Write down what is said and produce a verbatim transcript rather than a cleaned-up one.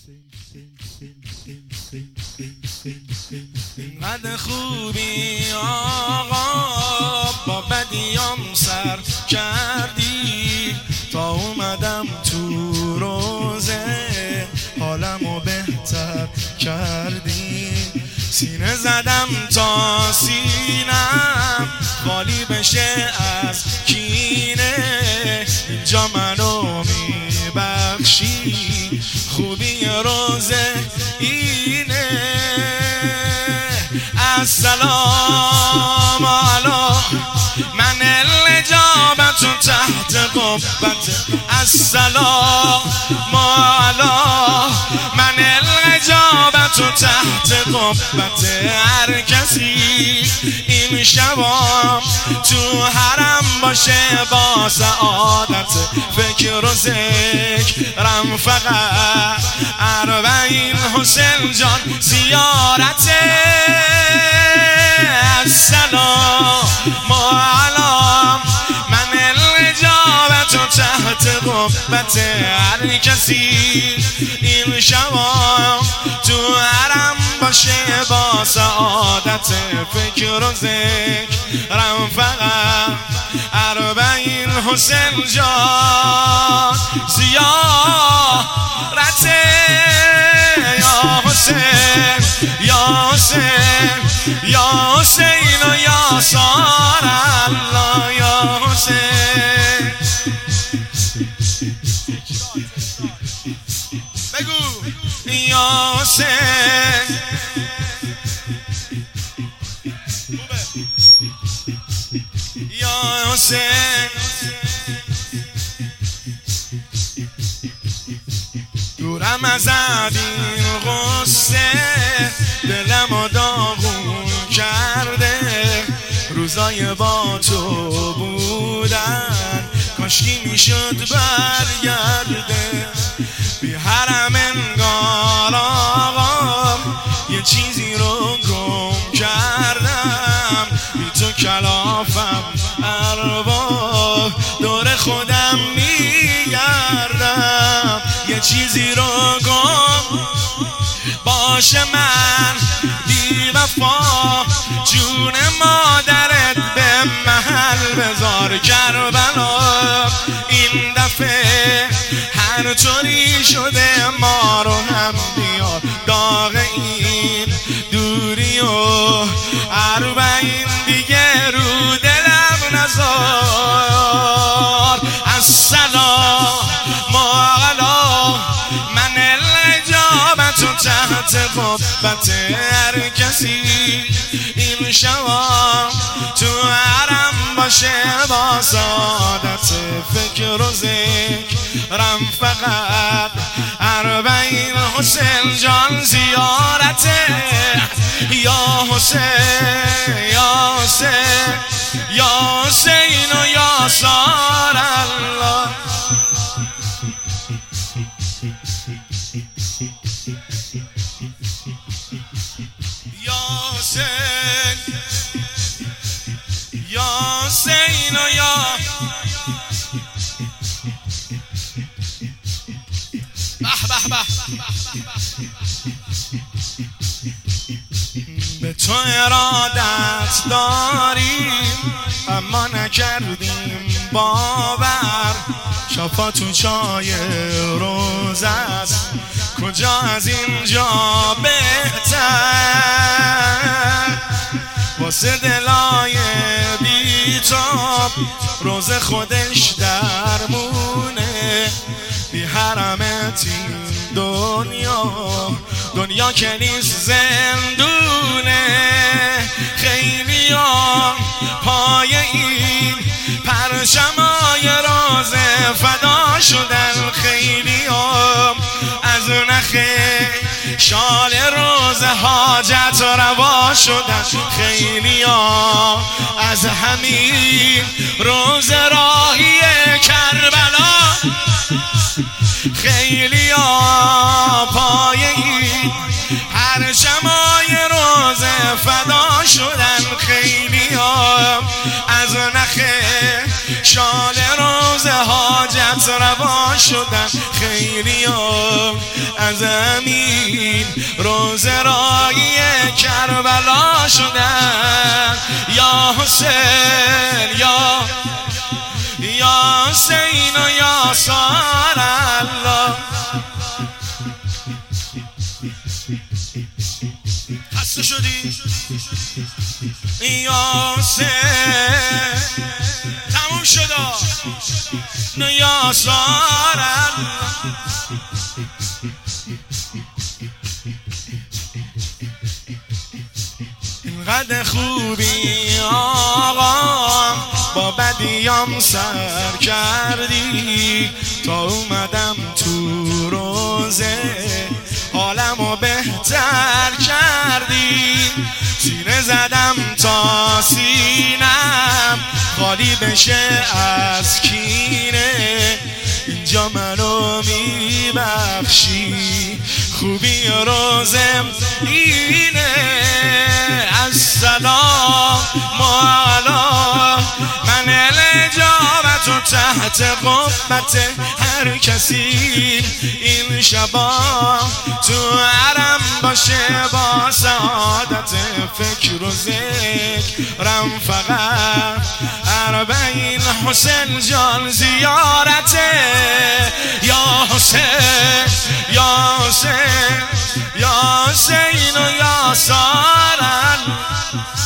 اینقدر خوبی آقا با بدیام سر کردی، تا اومدم تو روزه حالمو بهتر کردی. سینه زدم تا سینم خالی بشه از کینه، اینجا منو میبخشی خوبی روزه اینه. السلام علی من الاجابت تحت قبت، السلام علی من الاجابت تحت قبت. هر کسی این شبام تو حرم باشه با سعادت، فکر و ذکرم فقط اربعین حسین جان زیارته. السلام علی من الاجابت تحت قبت. هر کسی این شبام تو حرم باشه با سعادت، فکر و ذکرم فقط اربعین حسین جان زیارته. یا حسین یا حسین یا حسین و یا سار الله، یا حسین بگو یا حسین. یا حسین دورم از این غصه دلمو داغون کرده، روزای با تو بودن کاشکی میشد برگرده. بی حرم انگار آقا یه چیزی رو گم کردم، بی تو کلافم ارباب دور خودم میگردم. یه چیزی رو گم باشه من بی وفا، جون مادرت به محل بذار کربلا. این دفعه هر طوری شده ما رو هم بیار، داغ این دوری و اربعین دیگه رو دلم نزار. السلام علی من الاجابت تحت قبت. هر کسی این شبام تو حرم باشه با سعادت، فکر و ذکرم فقط اربعین حسین جان زیارته. یا حسین یا حسین یا حسین و یا سار الله. یا حسین یا حسین و یا به به به تو ارادت داریم اما نکردیم باور. شفا تو چای روز است کجا از اینجا بهتر، واسه دلای بیتاب روز خودش درمونه. بی حرمت این دنیا دنیا که نیست زندونه. خیلی ها پای این پرچمای روز فدا شدن، خیلی ها از نخه شال روز حاجت روا شدن، خیلی ها از همین روز راهی کربلا. خیلی ها پای این پرچمای روز فدا شدن، خیلی ها از نخه شال روز حاجت روا شدن خیلی از امین روز رایی کربلا شدن یا حسین یا یا حسین و یا سار الله خسته شدی یا حسین تموم شد یا سار الله اینقدر خوبی آقا با بدیام سر کردی تا اومدم تو روزه حالمو بهتر کردی سینه زدم تا سینم خالی بشه از کینه اینجا منو میبخشی خوبی روزم اینه السلام علی من الاجابت و تحت قبت هر کسی این شبا تو حرم باشه با سعادت فکر و ذکرم فقط اربعین حسین جان زیارته یا حسین یا حسین یا حسین و یا سار الله